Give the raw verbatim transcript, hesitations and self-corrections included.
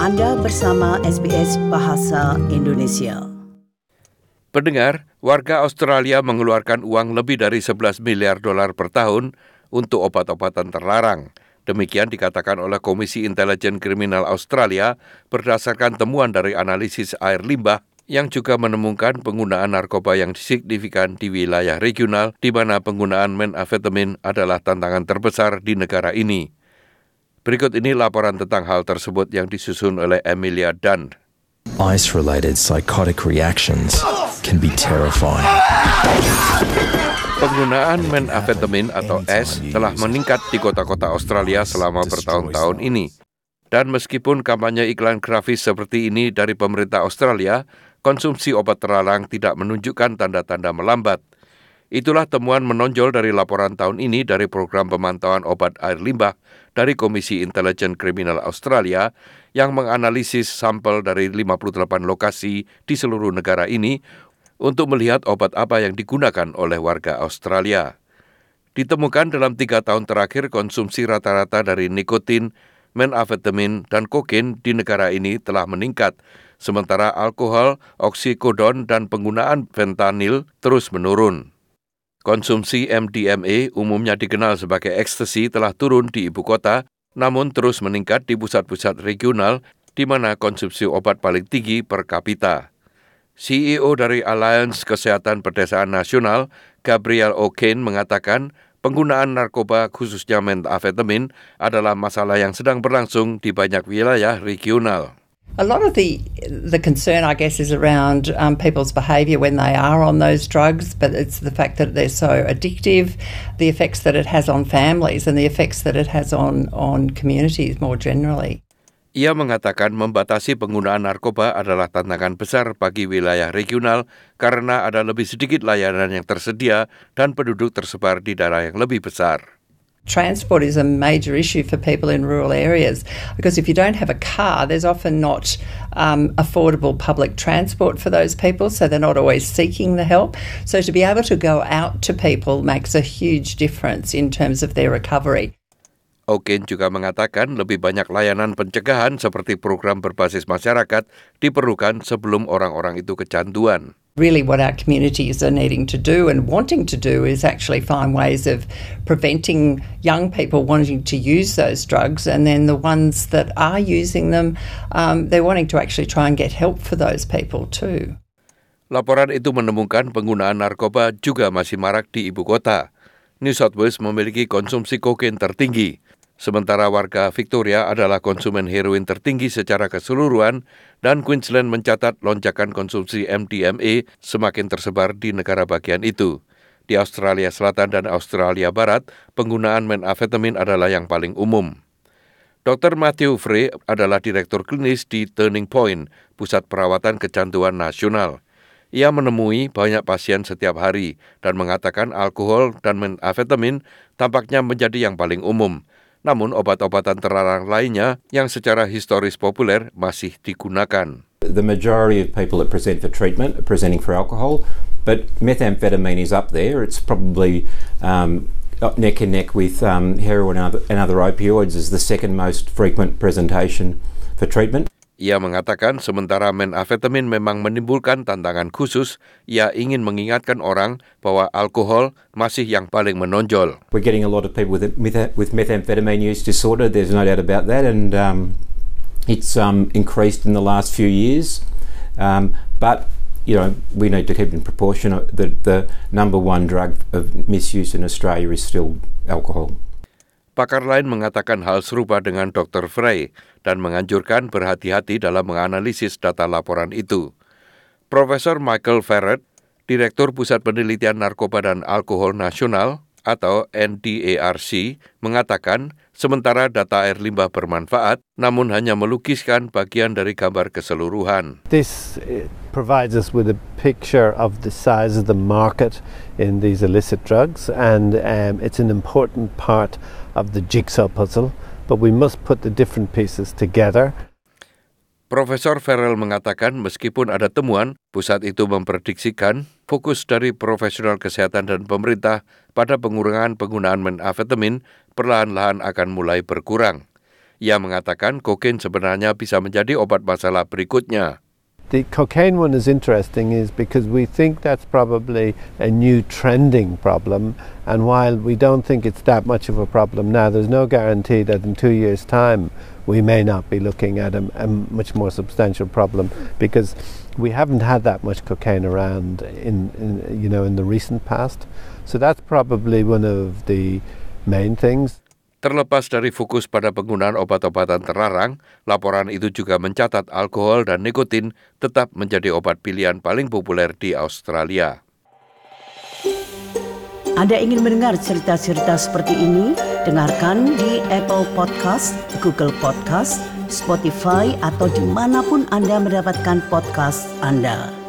Anda bersama S B S Bahasa Indonesia. Pendengar, warga Australia mengeluarkan uang lebih dari sebelas miliar dolar per tahun untuk obat-obatan terlarang. Demikian dikatakan oleh Komisi Intelijen Kriminal Australia berdasarkan temuan dari analisis air limbah yang juga menemukan penggunaan narkoba yang signifikan di wilayah regional di mana penggunaan methamphetamine adalah tantangan terbesar di negara ini. Berikut ini laporan tentang hal tersebut yang disusun oleh Emilia Dunn. Ice-related psychotic reactions can be terrifying. Penggunaan methamphetamine atau es telah meningkat di kota-kota Australia selama bertahun-tahun ini. Dan meskipun kampanye iklan grafis seperti ini dari pemerintah Australia, konsumsi obat terlarang tidak menunjukkan tanda-tanda melambat. Itulah temuan menonjol dari laporan tahun ini dari program pemantauan obat air limbah dari Komisi Intelijen Kriminal Australia yang menganalisis sampel dari lima puluh delapan lokasi di seluruh negara ini untuk melihat obat apa yang digunakan oleh warga Australia. Ditemukan dalam tiga tahun terakhir konsumsi rata-rata dari nikotin, methamphetamine, dan kokain di negara ini telah meningkat, sementara alkohol, oksikodon, dan penggunaan fentanyl terus menurun. Konsumsi M D M A umumnya dikenal sebagai ekstasi telah turun di ibu kota, namun terus meningkat di pusat-pusat regional di mana konsumsi obat paling tinggi per kapita. C E O dari Alliance Kesehatan Pedesaan Nasional, Gabriel O'Kane mengatakan penggunaan narkoba khususnya methamphetamine adalah masalah yang sedang berlangsung di banyak wilayah regional. A lot of the the concern, I guess, is around um, people's behaviour when they are on those drugs, but it's the fact that they're so addictive, the effects that it has on families and the effects that it has on, on communities more generally. Ia mengatakan membatasi penggunaan narkoba adalah tantangan besar bagi wilayah regional karena ada lebih sedikit layanan yang tersedia dan penduduk tersebar di daerah yang lebih besar. Transport is a major issue for people in rural areas because if you don't have a car, there's often not um, affordable public transport for those people, so they're not always seeking the help. So to be able to go out to people makes a huge difference in terms of their recovery. O'Kane juga mengatakan lebih banyak layanan pencegahan seperti program berbasis masyarakat diperlukan sebelum orang-orang itu kecanduan. Really what our communities are needing to do and wanting to do is actually find ways of preventing young people wanting to use those drugs, and then the ones that are using them, um, they're wanting to actually try and get help for those people too. Laporan itu menemukan penggunaan narkoba juga masih marak di ibu kota. New South Wales memiliki konsumsi kokain tertinggi, sementara warga Victoria adalah konsumen heroin tertinggi secara keseluruhan dan Queensland mencatat lonjakan konsumsi M D M A semakin tersebar di negara bagian itu. Di Australia Selatan dan Australia Barat, penggunaan methamphetamine adalah yang paling umum. doktor Matthew Frey adalah direktur klinis di Turning Point, Pusat Perawatan Kecanduan Nasional. Ia menemui banyak pasien setiap hari dan mengatakan alkohol dan methamphetamine tampaknya menjadi yang paling umum. Namun obat-obatan terlarang lainnya yang secara historis populer masih digunakan. The majority of people that present for treatment are presenting for alcohol, but methamphetamine is up there. It's probably um, neck and neck with um, heroin and other, and other opioids as the second most frequent presentation for treatment. Ia mengatakan sementara methamphetamine memang menimbulkan tantangan khusus, ia ingin mengingatkan orang bahwa alkohol masih yang paling menonjol. We're getting a lot of people with with methamphetamine use disorder. There's no doubt about that, and um, it's um, increased in the last few years. Um, but you know, we need to keep in proportion. The the number one drug of misuse in Australia is still alcohol. Pakar lain mengatakan hal serupa dengan doktor Frey dan menganjurkan berhati-hati dalam menganalisis data laporan itu. Profesor Michael Ferret, Direktur Pusat Penelitian Narkoba dan Alkohol Nasional atau N D A R C, mengatakan sementara data air limbah bermanfaat, namun hanya melukiskan bagian dari gambar keseluruhan. This provides us with a picture of the size of the market in these illicit drugs, and um, it's an important part of the jigsaw puzzle, but we must put the different pieces together. Profesor Farrell mengatakan meskipun ada temuan, pusat itu memprediksikan fokus dari profesional kesehatan dan pemerintah pada pengurangan penggunaan methamphetamine perlahan-lahan akan mulai berkurang. Ia mengatakan kokain sebenarnya bisa menjadi obat masalah berikutnya. The cocaine one is interesting is because we think that's probably a new trending problem, and while we don't think it's that much of a problem now, there's no guarantee that in two years' time we may not be looking at a, a much more substantial problem, because we haven't had that much cocaine around in, in you know in the recent past. So that's probably one of the main things. Terlepas dari fokus pada penggunaan obat-obatan terlarang, laporan itu juga mencatat alkohol dan nikotin tetap menjadi obat pilihan paling populer di Australia. Anda ingin mendengar cerita-cerita seperti ini? Dengarkan di Apple Podcast, Google Podcast, Spotify, atau dimanapun Anda mendapatkan podcast Anda.